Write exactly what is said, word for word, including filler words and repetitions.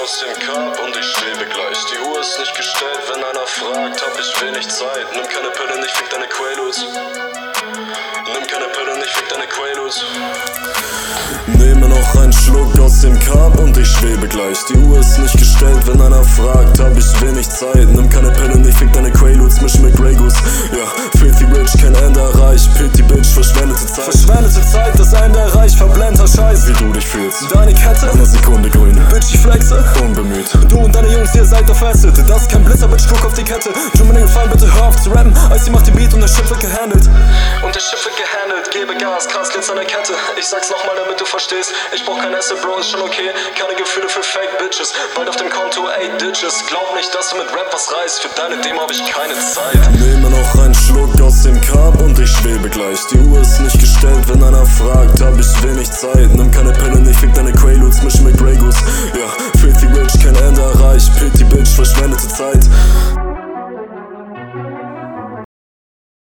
aus dem Cup und ich schwebe gleich. Die Uhr ist nicht gestellt, wenn einer fragt, hab ich wenig Zeit. Nimm keine Pille, nicht fick deine Quaaludes. Nimm keine Pille, nicht fick deine Quaaludes. Nehme noch einen Schluck aus dem Cup und ich schwebe gleich. Die Uhr ist nicht gestellt, wenn einer fragt, hab ich wenig Zeit. Nimm keine Pille, nicht fick deine Quaaludes, misch mit Grey Goose. Ja, filthy rich, kein Ende erreicht. Pity bitch, verschwendete Zeit. Verschwendete Zeit, das Ende erreicht, verblender Scheiß. Wie du dich fühlst, deine Kette, eine Sekunde grün. Bitch, ich flexe, unbemüht. Du und deine Jungs, ihr seid verfesselt. Das ist kein Blitzer, Bitch, guck auf die Kette. Tu mir den Gefallen, bitte hör auf zu rappen. Als sie macht die Beat und der Schiff wird gehandelt. Und der Schiff wird gehandelt, gebe Gas, krass, Glitz an der Kette. Ich sag's nochmal, damit du verstehst. Ich brauch kein Asset, Bro, ist schon okay. Keine Gefühle für Fake Bitches. Bald auf dem Konto eight Ditches. Glaub nicht, dass du mit Rap was reißt. Für deine Demo hab ich keine Zeit. Nehme noch einen Schluck aus dem Cup und ich schwebe gleich. Die Uhr ist nicht gestellt, wenn einer fragt, hab ich wenig Zeit. Nimm keine Pille, nicht fick deine Quaaludes, misch mit Grey Goose. Ja, filthy rich, kein Ende erreicht. Pity bitch, verschwende